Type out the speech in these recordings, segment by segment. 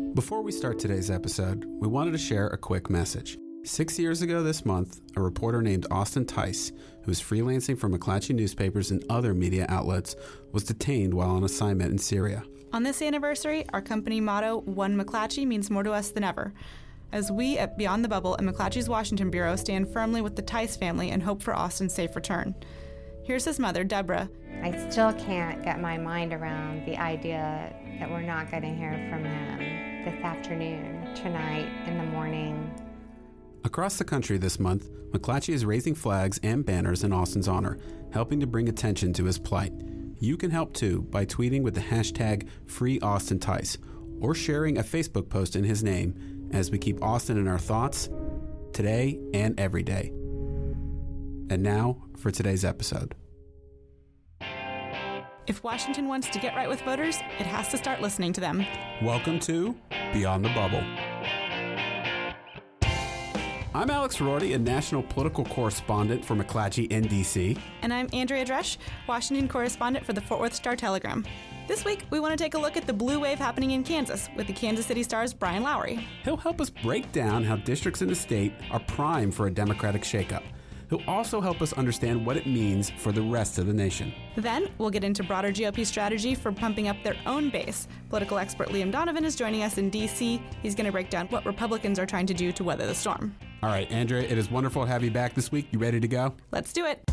Before we start today's episode, we wanted to share a quick message. 6 years ago this month, a reporter named Austin Tice, who was freelancing for McClatchy newspapers and other media outlets, was detained while on assignment in Syria. On this anniversary, our company motto, One McClatchy, means more to us than ever. As we at Beyond the Bubble and McClatchy's Washington Bureau stand firmly with the Tice family and hope for Austin's safe return. Here's his mother, Deborah. I still can't get my mind around the idea that we're not going to hear from him this afternoon, tonight, in the morning. Across the country this month, McClatchy is raising flags and banners in Austin's honor, helping to bring attention to his plight. You can help too by tweeting with the hashtag #FreeAustinTice or sharing a Facebook post in his name as we keep Austin in our thoughts today and every day. And now for today's episode. If Washington wants to get right with voters, it has to start listening to them. Welcome to Beyond the Bubble. I'm Alex Rorty, a national political correspondent for McClatchy in D.C. And I'm Andrea Dresch, Washington correspondent for the Fort Worth Star-Telegram. This week, we want to take a look at the blue wave happening in Kansas with the Kansas City Star's Brian Lowry. He'll help us break down how districts in the state are primed for a Democratic shakeup. He'll also help us understand what it means for the rest of the nation. Then, we'll get into broader GOP strategy for pumping up their own base. Political expert Liam Donovan is joining us in D.C. He's going to break down what Republicans are trying to do to weather the storm. All right, Andrea, it is wonderful to have you back this week. You ready to go? Let's do it.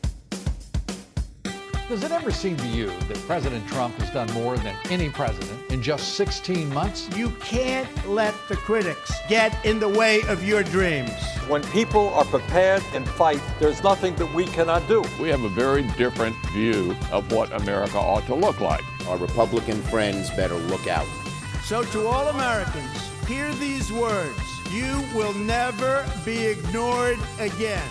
Does it ever seem to you that President Trump has done more than any president in just 16 months? You can't let the critics get in the way of your dreams. When people are prepared and fight, there's nothing that we cannot do. We have a very different view of what America ought to look like. Our Republican friends better look out. So to all Americans, hear these words. You will never be ignored again.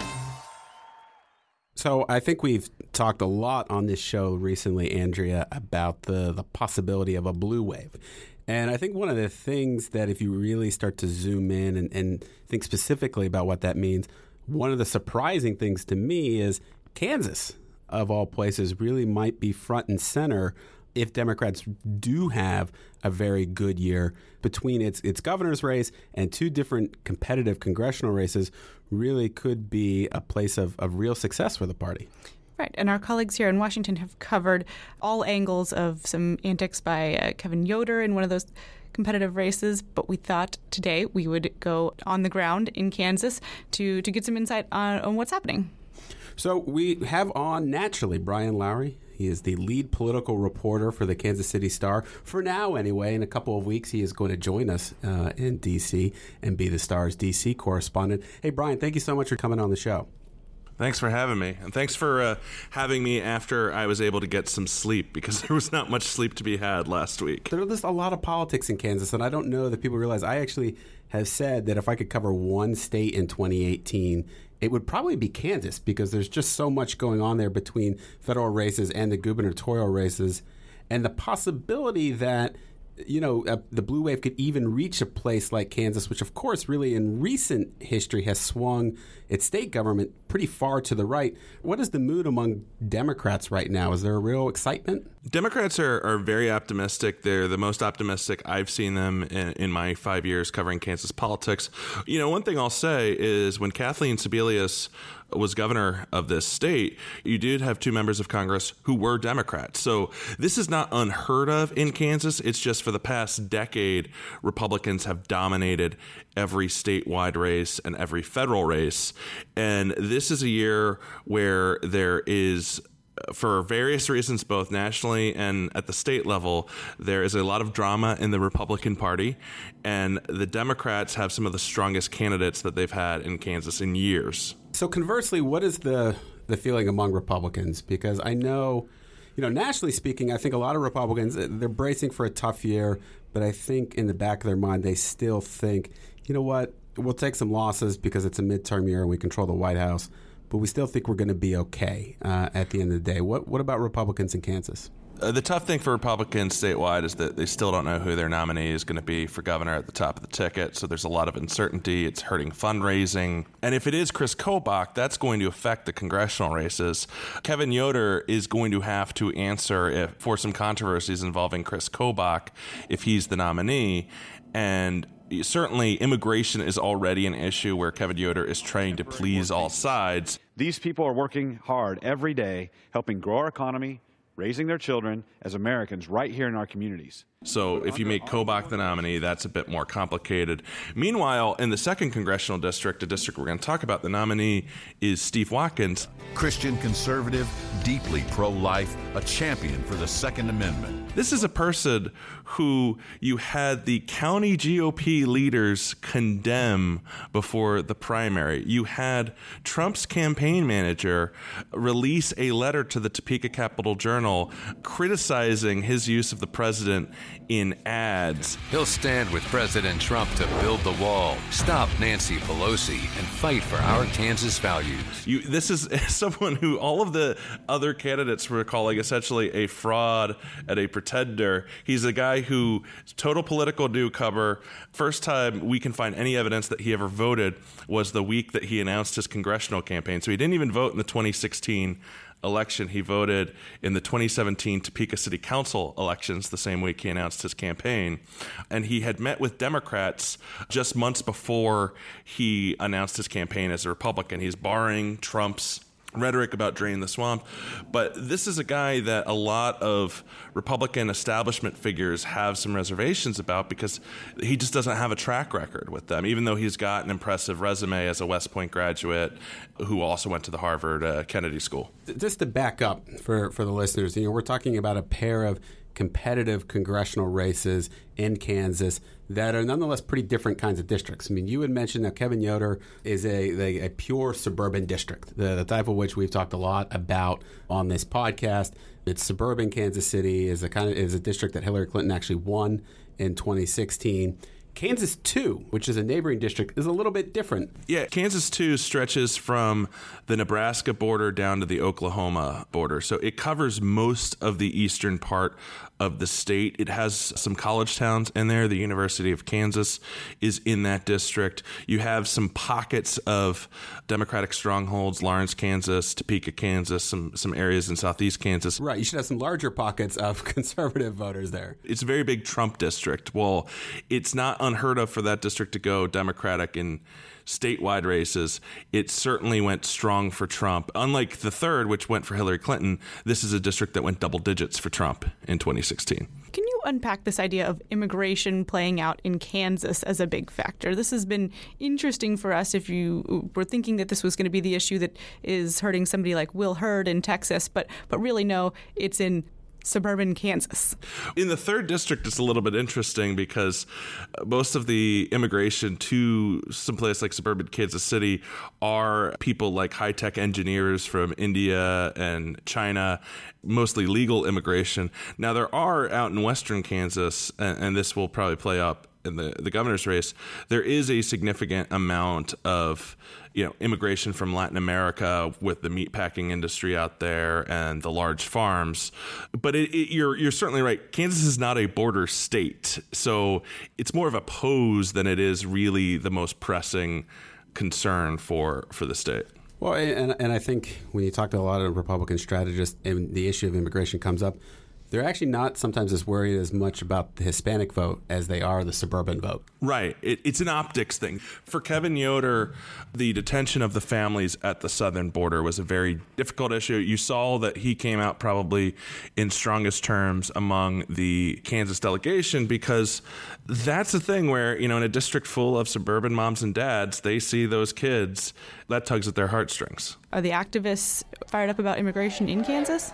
So I think we've talked a lot on this show recently, Andrea, about the possibility of a blue wave. And I think one of the things that if you really start to zoom in and think specifically about what that means, one of the surprising things to me is Kansas, of all places, really might be front and center if Democrats do have a very good year. Between its governor's race and two different competitive congressional races really could be a place of real success for the party. Right, and our colleagues here in Washington have covered all angles of some antics by Kevin Yoder in one of those competitive races, but we thought today we would go on the ground in Kansas to get some insight on what's happening. So we have on, naturally, Brian Lowry. He is the lead political reporter for the Kansas City Star. For now, anyway, in a couple of weeks, he is going to join us in D.C. and be the Star's D.C. correspondent. Hey, Brian, thank you so much for coming on the show. Thanks for having me. And thanks for having me after I was able to get some sleep, because there was not much sleep to be had last week. There's a lot of politics in Kansas, and I don't know that people realize. I actually have said that if I could cover one state in 2018, it would probably be Kansas, because there's just so much going on there between federal races and the gubernatorial races. And the possibility that, the blue wave could even reach a place like Kansas, which, of course, really in recent history has swung its state government pretty far to the right. What is the mood among Democrats right now? Is there a real excitement? Democrats are very optimistic. They're the most optimistic I've seen them in my 5 years covering Kansas politics. One thing I'll say is when Kathleen Sebelius was governor of this state, you did have two members of Congress who were Democrats. So this is not unheard of in Kansas. It's just for the past decade, Republicans have dominated every statewide race and every federal race. And this is a year where there is, for various reasons, both nationally and at the state level, there is a lot of drama in the Republican Party, and the Democrats have some of the strongest candidates that they've had in Kansas in years. So conversely, what is the feeling among Republicans? Because I know, nationally speaking, I think a lot of Republicans, they're bracing for a tough year, but I think in the back of their mind, they still think, you know what, we'll take some losses because it's a midterm year and we control the White House, but we still think we're going to be okay at the end of the day. What about Republicans in Kansas? The tough thing for Republicans statewide is that they still don't know who their nominee is going to be for governor at the top of the ticket. So there's a lot of uncertainty. It's hurting fundraising. And if it is Chris Kobach, that's going to affect the congressional races. Kevin Yoder is going to have to answer for some controversies involving Chris Kobach if he's the nominee. And certainly immigration is already an issue where Kevin Yoder is trying to please all sides. These people are working hard every day, helping grow our economy, raising their children as Americans right here in our communities. So if you make Kobach the nominee, that's a bit more complicated. Meanwhile, in the 2nd Congressional District, a district we're going to talk about, the nominee is Steve Watkins. Christian conservative, deeply pro-life, a champion for the Second Amendment. This is a person who you had the county GOP leaders condemn before the primary. You had Trump's campaign manager release a letter to the Topeka Capital Journal criticizing his use of the president in ads. He'll stand with President Trump to build the wall, stop Nancy Pelosi, and fight for our Kansas values. This is someone who all of the other candidates were calling essentially a fraud and a pretender. He's a guy who, total political newcomer. First time we can find any evidence that he ever voted was the week that he announced his congressional campaign. So he didn't even vote in the 2016 election. He voted in the 2017 Topeka City Council elections the same week he announced his campaign. And he had met with Democrats just months before he announced his campaign as a Republican. He's borrowing Trump's rhetoric about drain the swamp. But this is a guy that a lot of Republican establishment figures have some reservations about because he just doesn't have a track record with them, even though he's got an impressive resume as a West Point graduate who also went to the Harvard Kennedy School. Just to back up for the listeners, we're talking about a pair of competitive congressional races in Kansas that are nonetheless pretty different kinds of districts. I mean, you had mentioned that Kevin Yoder is a pure suburban district, the type of which we've talked a lot about on this podcast. It's suburban Kansas City is a district that Hillary Clinton actually won in 2016. Kansas 2, which is a neighboring district, is a little bit different. Yeah, Kansas 2 stretches from the Nebraska border down to the Oklahoma border. So it covers most of the eastern part of the state. It has some college towns in there. The University of Kansas is in that district. You have some pockets of Democratic strongholds, Lawrence, Kansas, Topeka, Kansas, some areas in southeast Kansas. Right. You should have some larger pockets of conservative voters there. It's a very big Trump district. Well, it's not unheard of for that district to go Democratic in statewide races. It certainly went strong for Trump. Unlike the 3rd, which went for Hillary Clinton, this is a district that went double digits for Trump in 2016. Can you unpack this idea of immigration playing out in Kansas as a big factor? This has been interesting for us if you were thinking that this was going to be the issue that is hurting somebody like Will Hurd in Texas, but really no, it's in suburban Kansas. In the 3rd district, it's a little bit interesting because most of the immigration to someplace like suburban Kansas City are people like high-tech engineers from India and China, mostly legal immigration. Now, there are out in western Kansas, and this will probably play up in the governor's race, there is a significant amount of immigration from Latin America with the meatpacking industry out there and the large farms. But you're certainly right. Kansas is not a border state, so it's more of a pose than it is really the most pressing concern for the state. Well, and I think when you talk to a lot of Republican strategists and the issue of immigration comes up, they're actually not sometimes as worried as much about the Hispanic vote as they are the suburban vote. Right. It's an optics thing. For Kevin Yoder, the detention of the families at the southern border was a very difficult issue. You saw that he came out probably in strongest terms among the Kansas delegation because that's the thing where, in a district full of suburban moms and dads, they see those kids, that tugs at their heartstrings. Are the activists fired up about immigration in Kansas?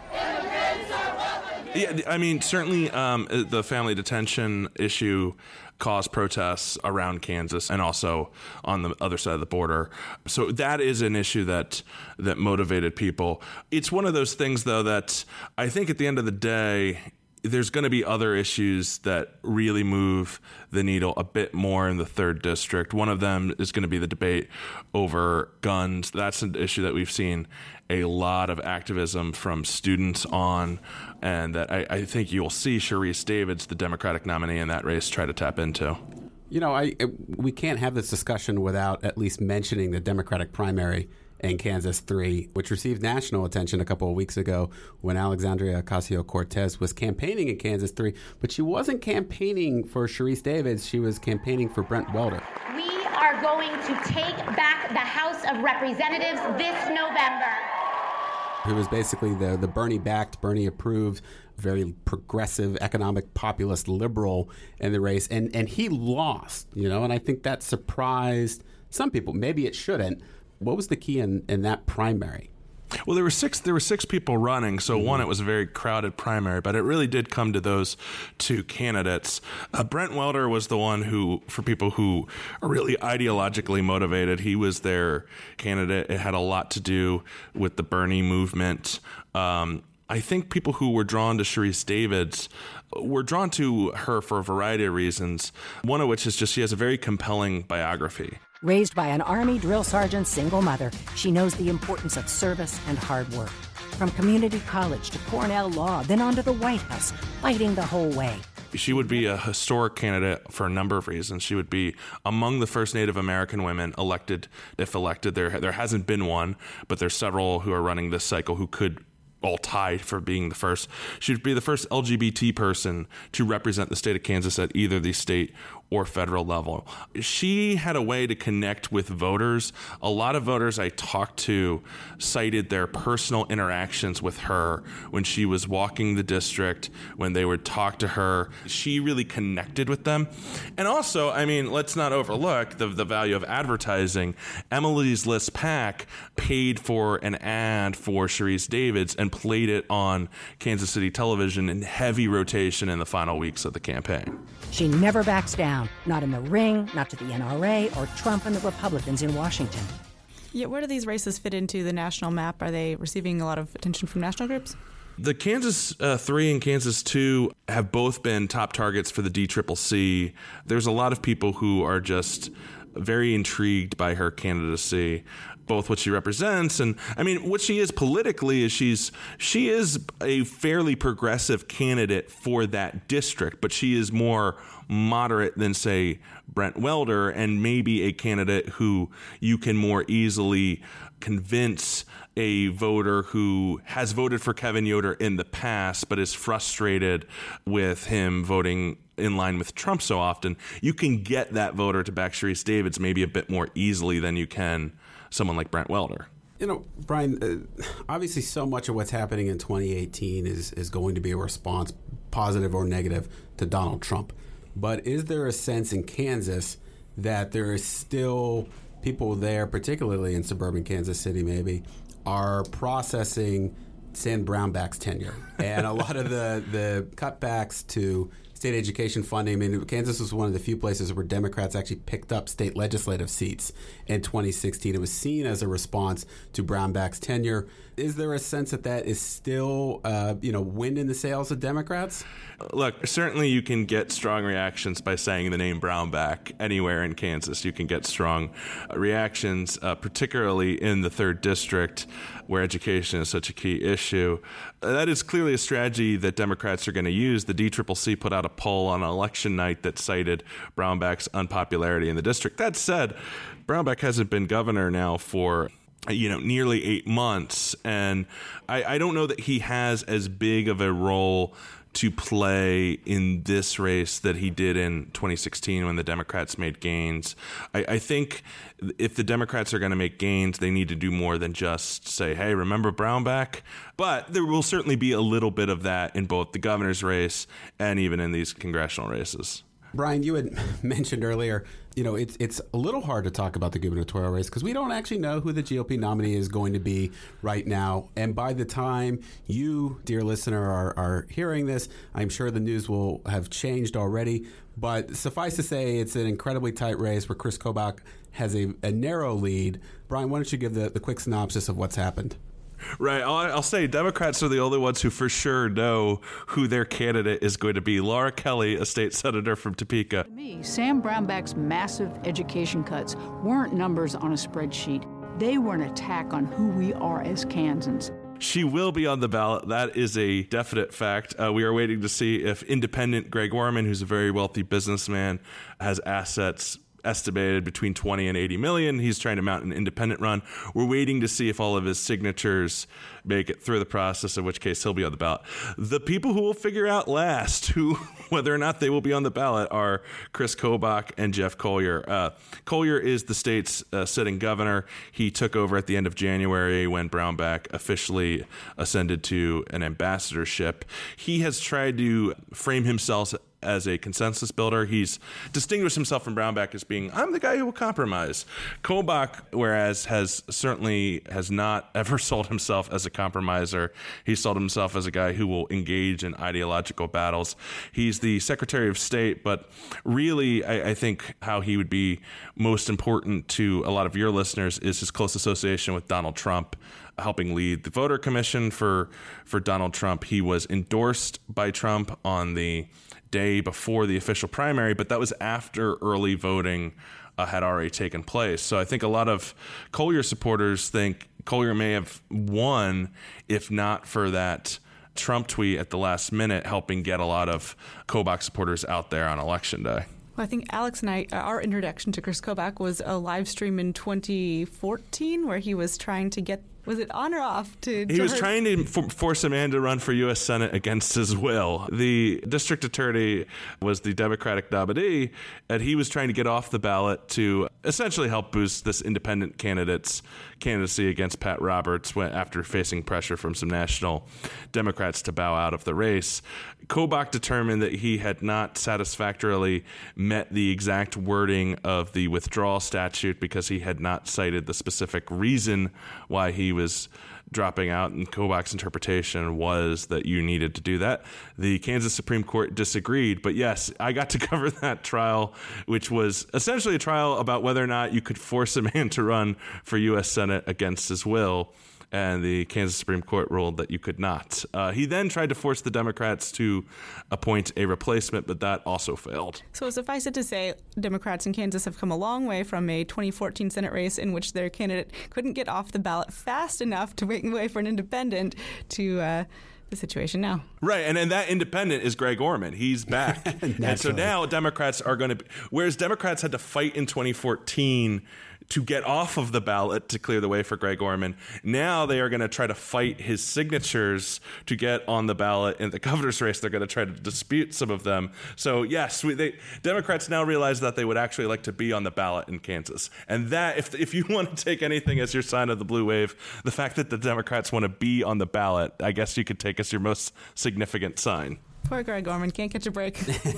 Yeah, I mean, certainly the family detention issue caused protests around Kansas and also on the other side of the border. So that is an issue that motivated people. It's one of those things, though, that I think at the end of the day, there's going to be other issues that really move the needle a bit more in the 3rd District. One of them is going to be the debate over guns. That's an issue that we've seen a lot of activism from students on, and that I think you'll see Sharice Davids, the Democratic nominee in that race, try to tap into. You know, we can't have this discussion without at least mentioning the Democratic primary in Kansas 3, which received national attention a couple of weeks ago when Alexandria Ocasio-Cortez was campaigning in Kansas 3. But she wasn't campaigning for Sharice Davids. She was campaigning for Brent Welder. We are going to take back the House of Representatives this November. Who was basically the Bernie-backed, Bernie-approved, very progressive, economic, populist liberal in the race. And he lost, and I think that surprised some people. Maybe it shouldn't. What was the key in that primary? Well, there were six people running, so one, it was a very crowded primary, but it really did come to those two candidates. Brent Welder was the one who, for people who are really ideologically motivated, he was their candidate. It had a lot to do with the Bernie movement. I think people who were drawn to Sharice Davids were drawn to her for a variety of reasons, one of which is just she has a very compelling biography. Raised by an Army drill sergeant's single mother, she knows the importance of service and hard work. From community college to Cornell Law, then on to the White House, fighting the whole way. She would be a historic candidate for a number of reasons. She would be among the first Native American women elected, if elected. There hasn't been one, but there's several who are running this cycle who could all tied for being the first. She would be the first LGBT person to represent the state of Kansas at either the state or federal level. She had a way to connect with voters. A lot of voters I talked to cited their personal interactions with her when she was walking the district, when they would talk to her. She really connected with them. And also, let's not overlook the value of advertising. Emily's List PAC paid for an ad for Sharice Davids and played it on Kansas City television in heavy rotation in the final weeks of the campaign. She never backs down, not in the ring, not to the NRA, or Trump and the Republicans in Washington. Yeah, where do these races fit into the national map? Are they receiving a lot of attention from national groups? The Kansas 3 and Kansas 2 have both been top targets for the DCCC. There's a lot of people who are just very intrigued by her candidacy, both what she represents and what she is politically is she is a fairly progressive candidate for that district, but she is more moderate than, say, Brent Welder, and maybe a candidate who you can more easily convince a voter who has voted for Kevin Yoder in the past but is frustrated with him voting in line with Trump so often. You can get that voter to back Sharice Davids maybe a bit more easily than you can someone like Brent Welder. Brian, obviously so much of what's happening in 2018 is going to be a response, positive or negative, to Donald Trump. But is there a sense in Kansas that there is still people there, particularly in suburban Kansas City maybe, are processing Sam Brownback's tenure? And a lot of the cutbacks to state education funding. Kansas was one of the few places where Democrats actually picked up state legislative seats in 2016. It was seen as a response to Brownback's tenure. Is there a sense that is still, wind in the sails of Democrats? Look, certainly you can get strong reactions by saying the name Brownback anywhere in Kansas. You can get strong reactions, particularly in the 3rd District, where education is such a key issue. That is clearly a strategy that Democrats are going to use. The DCCC put out a poll on election night that cited Brownback's unpopularity in the district. That said, Brownback hasn't been governor now for nearly 8 months, and I don't know that he has as big of a role to play in this race that he did in 2016 when the Democrats made gains. I think if the Democrats are going to make gains, they need to do more than just say, hey, remember Brownback? But there will certainly be a little bit of that in both the governor's race and even in these congressional races. Brian, you had mentioned earlier, it's a little hard to talk about the gubernatorial race because we don't actually know who the GOP nominee is going to be right now. And by the time you, dear listener, are hearing this, I'm sure the news will have changed already. But suffice to say, it's an incredibly tight race where Chris Kobach has a narrow lead. Brian, why don't you give the quick synopsis of what's happened? Right. I'll say Democrats are the only ones who for sure know who their candidate is going to be. Laura Kelly, a state senator from Topeka. To me, Sam Brownback's massive education cuts weren't numbers on a spreadsheet. They were an attack on who we are as Kansans. She will be on the ballot. That is a definite fact. We are waiting to see if independent Greg Orman, who's a very wealthy businessman, has assets estimated between 20 and 80 million. He's trying to mount an independent run. We're waiting to see if all of his signatures make it through the process, in which case he'll be on the ballot. The people who will figure out last whether or not they will be on the ballot are Chris Kobach and Jeff Colyer. Colyer is the state's sitting governor. He took over at the end of January when Brownback officially ascended to an ambassadorship. He has tried to frame himself as a consensus builder. He's distinguished himself from Brownback as being, I'm the guy who will compromise. Kobach, whereas has not ever sold himself as a compromiser. He sold himself as a guy who will engage in ideological battles. He's the Secretary of State, but really I think how he would be most important to a lot of your listeners is his close association with Donald Trump, helping lead the voter commission for Donald Trump. He was endorsed by Trump on the day before the official primary, but that was after early voting had already taken place. So I think a lot of Colyer supporters think Colyer may have won if not for that Trump tweet at the last minute, helping get a lot of Kobach supporters out there on Election Day. Well, I think Alex and I, our introduction to Chris Kobach was a live stream in 2014 where he was trying to get, was it on or off? He was trying to force a man to run for U.S. Senate against his will. The district attorney was the Democratic nominee, and he was trying to get off the ballot to essentially help boost this independent candidate's candidacy against Pat Roberts after facing pressure from some national Democrats to bow out of the race. Kobach determined that he had not satisfactorily met the exact wording of the withdrawal statute because he had not cited the specific reason why he was dropping out, and Kobach's interpretation was that you needed to do that. The Kansas Supreme Court disagreed, but yes, I got to cover that trial, which was essentially a trial about whether or not you could force a man to run for U.S. Senate against his will, and the Kansas Supreme Court ruled that you could not. He then tried to force the Democrats to appoint a replacement, but that also failed. So suffice it to say, Democrats in Kansas have come a long way from a 2014 Senate race in which their candidate couldn't get off the ballot fast enough to make way for an independent to the situation now. Right, and that independent is Greg Orman. He's back. And so now Democrats are going to, whereas Democrats had to fight in 2014 to get off of the ballot to clear the way for Greg Orman, now they are going to try to fight his signatures to get on the ballot in the governor's race. They're going to try to dispute some of them. So yes, Democrats now realize that they would actually like to be on the ballot in Kansas. And that, if you want to take anything as your sign of the blue wave, the fact that the Democrats want to be on the ballot, I guess you could take as your most significant sign. Poor Greg Orman, can't catch a break.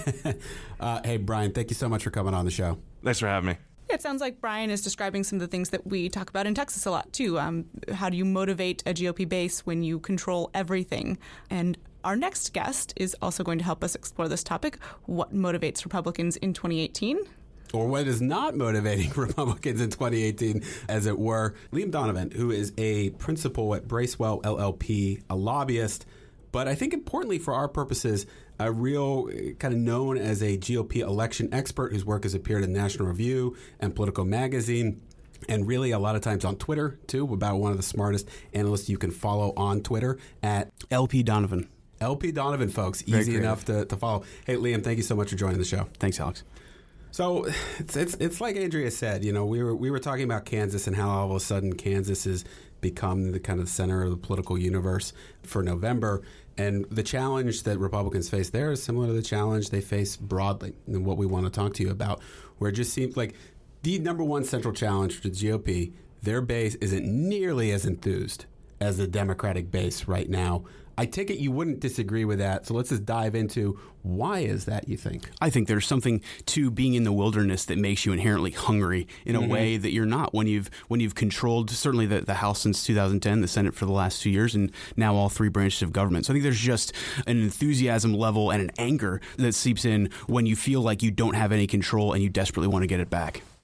Hey, Brian, thank you so much for coming on the show. Thanks for having me. It sounds like Brian is describing some of the things that we talk about in Texas a lot, too. How do you motivate a GOP base when you control everything? And our next guest is also going to help us explore this topic. What motivates Republicans in 2018? Or what is not motivating Republicans in 2018, as it were. Liam Donovan, who is a principal at Bracewell LLP, a lobbyist, but I think importantly for our purposes, a real kind of known as a GOP election expert whose work has appeared in National Review and Politico Magazine, and really a lot of times on Twitter, too, about one of the smartest analysts you can follow on Twitter at LP Donovan. LP Donovan, folks. Easy enough to follow. Hey, Liam, thank you so much for joining the show. Thanks, Alex. So it's like Andrea said, you know, we were talking about Kansas and how all of a sudden Kansas has become the kind of center of the political universe for November. And the challenge that Republicans face there is similar to the challenge they face broadly, and what we want to talk to you about, where it just seems like the number one central challenge for the GOP, their base isn't nearly as enthused as the Democratic base right now. I take it you wouldn't disagree with that. So let's just dive into why is that, you think? I think there's something to being in the wilderness that makes you inherently hungry in a way that you're not when you've controlled certainly the House since 2010, the Senate for the last 2 years, and now all three branches of government. So I think there's just an enthusiasm level and an anger that seeps in when you feel like you don't have any control and you desperately want to get it back.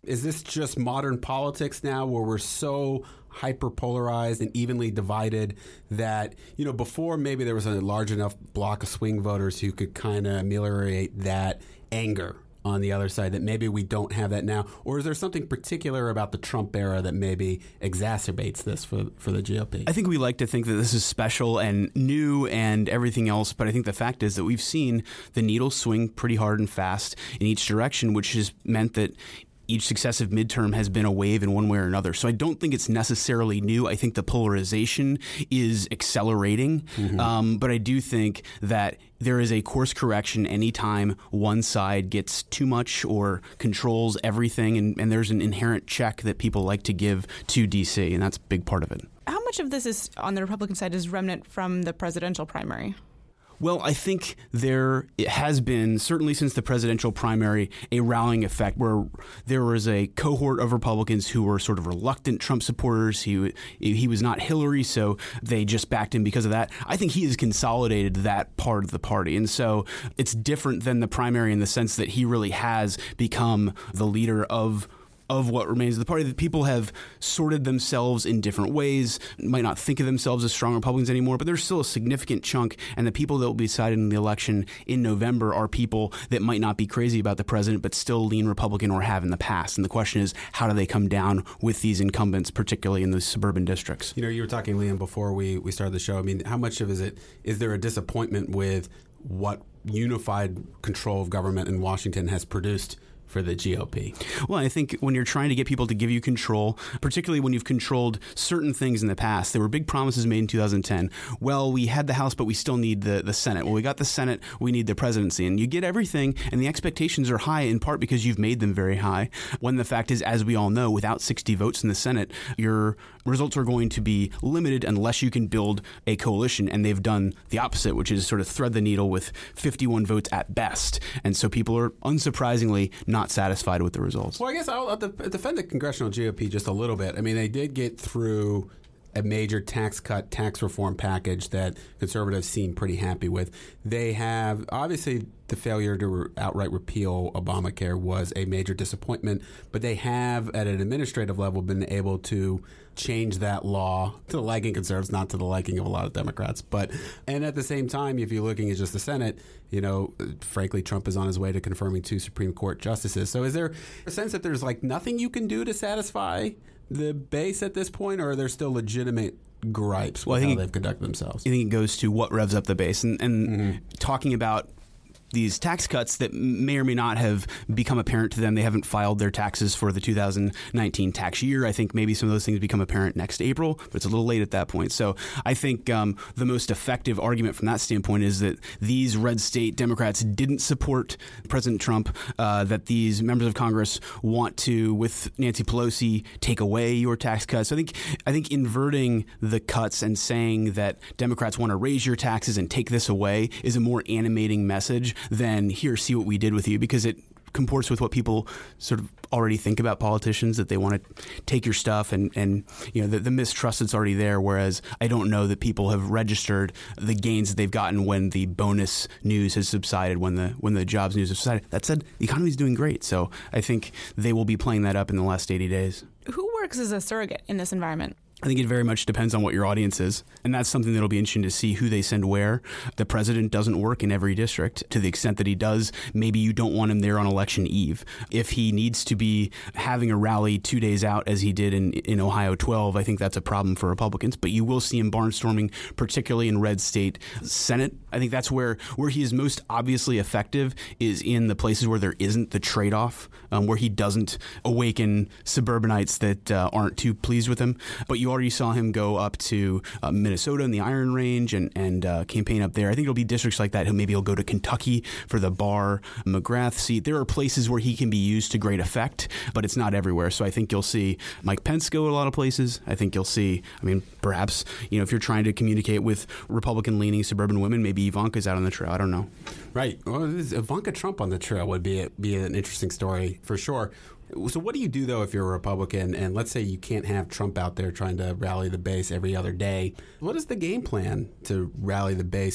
Is this just modern politics now where we're so hyper-polarized and evenly divided that, before maybe there was a large enough block of swing voters who could kind of ameliorate that anger on the other side, that maybe we don't have that now? Or is there something particular about the Trump era that maybe exacerbates this for the GOP? I think we like to think that this is special and new and everything else, but I think the fact is that we've seen the needle swing pretty hard and fast in each direction, which has meant that each successive midterm has been a wave in one way or another. So I don't think it's necessarily new. I think the polarization is accelerating. But I do think that there is a course correction anytime one side gets too much or controls everything. And there's an inherent check that people like to give to D.C., and that's a big part of it. How much of this is on the Republican side is remnant from the presidential primary? Well, I think it has been, certainly since the presidential primary, a rallying effect where there was a cohort of Republicans who were sort of reluctant Trump supporters. He was not Hillary, so they just backed him because of that. I think he has consolidated that part of the party. And so it's different than the primary in the sense that he really has become the leader of what remains of the party. That people have sorted themselves in different ways, might not think of themselves as strong Republicans anymore, but there's still a significant chunk, and the people that will be decided in the election in November are people that might not be crazy about the president, but still lean Republican or have in the past. And the question is, how do they come down with these incumbents, particularly in the suburban districts? You were talking, Liam, before we started the show. I mean, how much of is there a disappointment with what unified control of government in Washington has produced for the GOP? Well, I think when you're trying to get people to give you control, particularly when you've controlled certain things in the past, there were big promises made in 2010. Well, we had the House, but we still need the Senate. Well, we got the Senate, we need the presidency. And you get everything, and the expectations are high in part because you've made them very high. When the fact is, as we all know, without 60 votes in the Senate, your results are going to be limited unless you can build a coalition. And they've done the opposite, which is sort of thread the needle with 51 votes at best. And so people are unsurprisingly not satisfied with the results. Well, I guess I'll defend the congressional GOP just a little bit. I mean, they did get through a major tax reform package that conservatives seem pretty happy with. They have, obviously, the failure to outright repeal Obamacare was a major disappointment, but they have, at an administrative level, been able to change that law to the liking of conservatives, not to the liking of a lot of Democrats. And at the same time, if you're looking at just the Senate, frankly, Trump is on his way to confirming 2 Supreme Court justices. So is there a sense that there's nothing you can do to satisfy the base at this point, or are there still legitimate gripes with how they've conducted themselves? I think it goes to what revs up the base. And talking about these tax cuts that may or may not have become apparent to them. They haven't filed their taxes for the 2019 tax year. I think maybe some of those things become apparent next April, but it's a little late at that point. So I think the most effective argument from that standpoint is that these red state Democrats didn't support President Trump, that these members of Congress want to, with Nancy Pelosi, take away your tax cuts. So I think inverting the cuts and saying that Democrats want to raise your taxes and take this away is a more animating message than here, see what we did with you, because it comports with what people sort of already think about politicians, that they want to take your stuff and the mistrust that's already there. Whereas I don't know that people have registered the gains that they've gotten when the bonus news has subsided, when the jobs news has subsided. That said, the economy is doing great. So I think they will be playing that up in the last 80 days. Who works as a surrogate in this environment? I think it very much depends on what your audience is. And that's something that'll be interesting to see who they send where. The president doesn't work in every district. To the extent that he does, maybe you don't want him there on election eve. If he needs to be having a rally 2 days out, as he did in Ohio 12, I think that's a problem for Republicans. But you will see him barnstorming, particularly in red state Senate. I think that's where he is most obviously effective, is in the places where there isn't the trade-off, where he doesn't awaken suburbanites that aren't too pleased with him. But you already saw him go up to Minnesota in the Iron Range and campaign up there. I think it'll be districts like that. Maybe he'll go to Kentucky for the Barr McGrath seat. There are places where he can be used to great effect, but it's not everywhere. So I think you'll see Mike Pence go a lot of places. I think you'll see, perhaps, if you're trying to communicate with Republican-leaning suburban women, maybe Ivanka's out on the trail. I don't know. Right. Well, Ivanka Trump on the trail would be an interesting story for sure. So what do you do, though, if you're a Republican, and let's say you can't have Trump out there trying to rally the base every other day? What is the game plan to rally the base?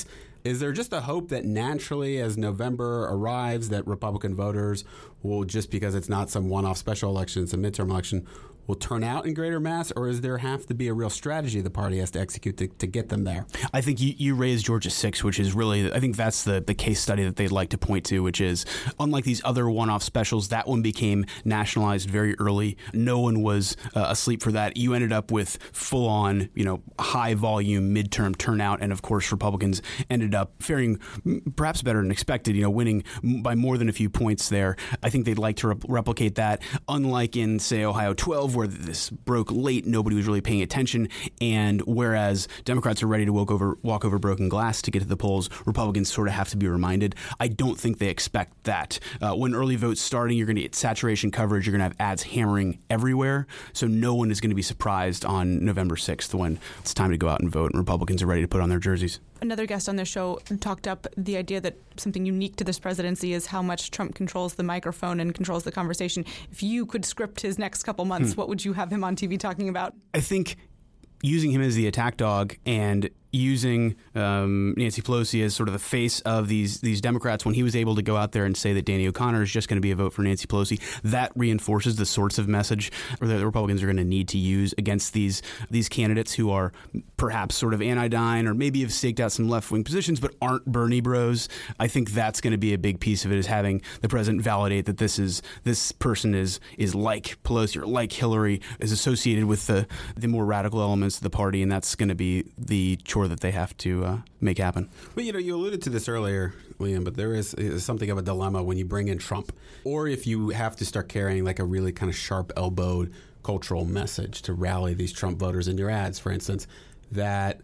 Is there just a hope that naturally, as November arrives, that Republican voters will, just because it's not some one-off special election, it's a midterm election, will turn out in greater mass, or does there have to be a real strategy the party has to execute to get them there? I think you raised Georgia 6, which is really, I think that's the case study that they'd like to point to, which is, unlike these other one-off specials, that one became nationalized very early. No one was asleep for that. You ended up with full-on, high-volume midterm turnout, and of course Republicans ended up faring perhaps better than expected, winning by more than a few points there. I think they'd like to replicate that, unlike in, say, Ohio 12, where this broke late, nobody was really paying attention, and whereas Democrats are ready to walk over broken glass to get to the polls, Republicans sort of have to be reminded. I don't think they expect that. When early votes starting, you're going to get saturation coverage, you're going to have ads hammering everywhere, so no one is going to be surprised on November 6th when it's time to go out and vote and Republicans are ready to put on their jerseys. Another guest on the show talked up the idea that something unique to this presidency is how much Trump controls the microphone and controls the conversation. If you could script his next couple months, what would you have him on TV talking about? I think using him as the attack dog and using Nancy Pelosi as sort of the face of these Democrats, when he was able to go out there and say that Danny O'Connor is just going to be a vote for Nancy Pelosi, that reinforces the sorts of message that the Republicans are going to need to use against these candidates who are perhaps sort of anodyne or maybe have staked out some left-wing positions but aren't Bernie bros. I think that's going to be a big piece of it, is having the president validate that this person is like Pelosi or like Hillary, is associated with the more radical elements of the party, and that's going to be the chore that they have to make happen. But you alluded to this earlier, Liam, but there is something of a dilemma when you bring in Trump, or if you have to start carrying like a really kind of sharp-elbowed cultural message to rally these Trump voters in your ads, for instance, that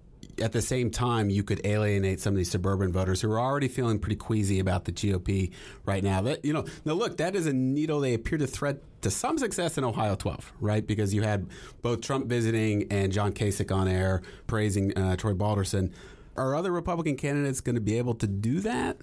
at the same time you could alienate some of these suburban voters who are already feeling pretty queasy about the GOP right now. That now look, that is a needle they appear to thread to some success in Ohio 12, right? Because you had both Trump visiting and John Kasich on air praising Troy Balderson. Are other Republican candidates going to be able to do that?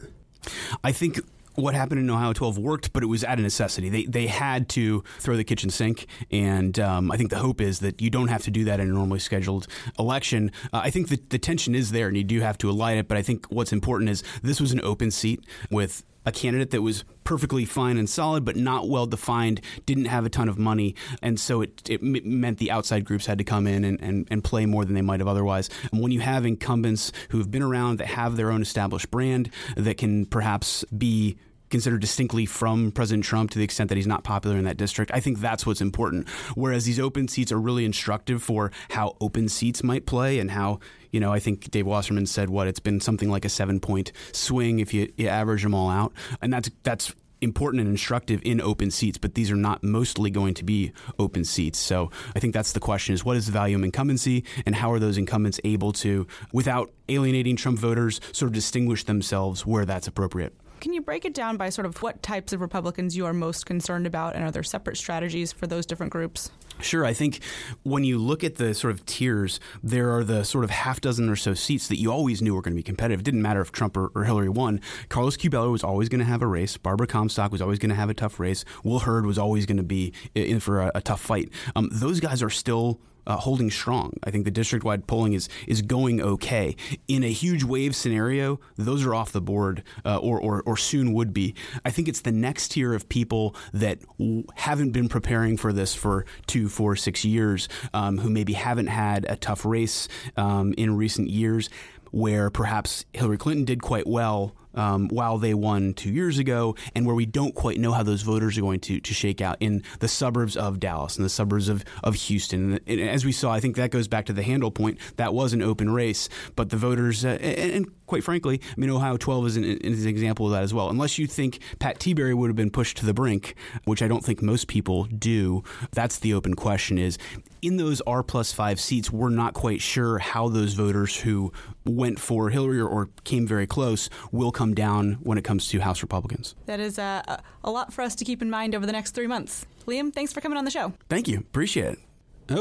I think what happened in Ohio 12 worked, but it was out of necessity. They had to throw the kitchen sink, and I think the hope is that you don't have to do that in a normally scheduled election. I think that the tension is there, and you do have to alight it, but I think what's important is this was an open seat with a candidate that was perfectly fine and solid, but not well defined, didn't have a ton of money, and so it meant the outside groups had to come in and play more than they might have otherwise. And when you have incumbents who have been around, that have their own established brand, that can perhaps be considered distinctly from President Trump to the extent that he's not popular in that district, I think that's what's important. Whereas these open seats are really instructive for how open seats might play and how, I think Dave Wasserman said it's been something like a 7-point swing if you average them all out. And that's important and instructive in open seats, but these are not mostly going to be open seats. So I think that's the question, is what is the value of incumbency, and how are those incumbents able to, without alienating Trump voters, sort of distinguish themselves where that's appropriate? Can you break it down by sort of what types of Republicans you are most concerned about, and are there separate strategies for those different groups? Sure. I think when you look at the sort of tiers, there are the sort of half dozen or so seats that you always knew were going to be competitive. It didn't matter if Trump or Hillary won. Carlos Curbelo was always going to have a race. Barbara Comstock was always going to have a tough race. Will Hurd was always going to be in for a tough fight. Those guys are still holding strong. I think the district-wide polling is going okay. In a huge wave scenario, those are off the board or soon would be. I think it's the next tier of people that haven't been preparing for this for 2, 4, 6 years, who maybe haven't had a tough race in recent years, where perhaps Hillary Clinton did quite well while they won 2 years ago, and where we don't quite know how those voters are going to shake out in the suburbs of Dallas and the suburbs of Houston. And as we saw, I think that goes back to the Handel point. That was an open race, but the voters, and quite frankly, Ohio 12 is an example of that as well. Unless you think Pat Tiberi would have been pushed to the brink, which I don't think most people do, that's the open question is, in those R+5 seats, we're not quite sure how those voters who went for Hillary or came very close will come down when it comes to House Republicans. That is a lot for us to keep in mind over the next 3 months. Liam, thanks for coming on the show. Thank you. Appreciate it.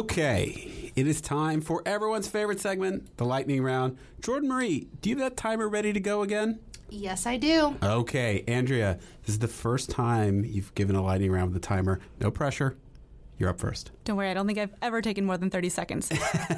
Okay, it is time for everyone's favorite segment, the lightning round. Jordan Marie, do you have that timer ready to go again? Yes, I do. Okay, Andrea, this is the first time you've given a lightning round with the timer. No pressure. You're up first. Don't worry, I don't think I've ever taken more than 30 seconds.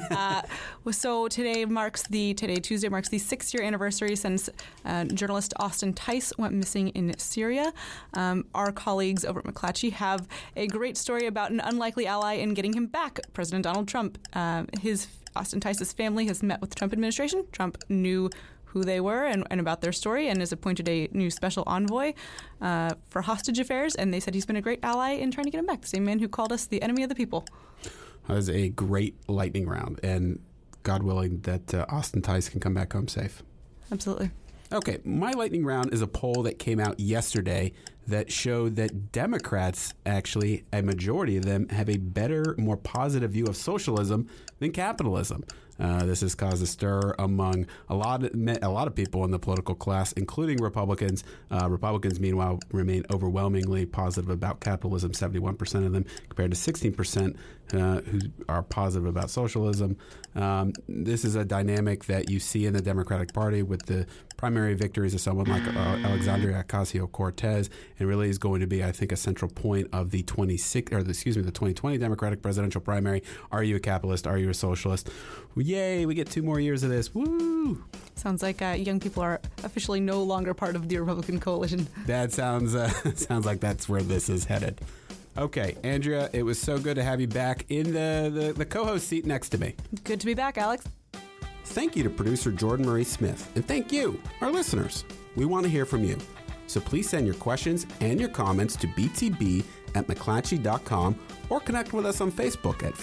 So Tuesday marks the 6-year anniversary since journalist Austin Tice went missing in Syria. Our colleagues over at McClatchy have a great story about an unlikely ally in getting him back, President Donald Trump. Austin Tice's family has met with the Trump administration. Trump knew who they were and about their story and has appointed a new special envoy for hostage affairs. And they said he's been a great ally in trying to get him back. The same man who called us the enemy of the people. That was a great lightning round. And God willing that Austin Tice can come back home safe. Absolutely. Okay, my lightning round is a poll that came out yesterday that showed that Democrats, actually, a majority of them, have a better, more positive view of socialism than capitalism. This has caused a stir among a lot of people in the political class, including Republicans. Republicans, meanwhile, remain overwhelmingly positive about capitalism, 71% of them, compared to 16% who are positive about socialism. This is a dynamic that you see in the Democratic Party with the primary victories of someone like Alexandria Ocasio-Cortez, and really is going to be, I think, a central point of the 2020 Democratic presidential primary. Are you a capitalist? Are you a socialist? Yay, we get 2 more years of this. Woo! Sounds like young people are officially no longer part of the Republican coalition. That sounds like that's where this is headed. Okay, Andrea, it was so good to have you back in the co-host seat next to me. Good to be back, Alex. Thank you to producer Jordan Marie Smith, and thank you, our listeners. We want to hear from you. So please send your questions and your comments to btb@mcclatchy.com or connect with us on Facebook at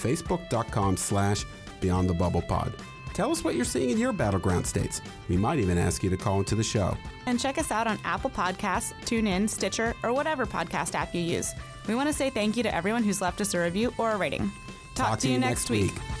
facebook.com/BeyondTheBubblePod. Tell us what you're seeing in your battleground states. We might even ask you to call into the show. And check us out on Apple Podcasts, TuneIn, Stitcher, or whatever podcast app you use. We want to say thank you to everyone who's left us a review or a rating. Talk to you next week.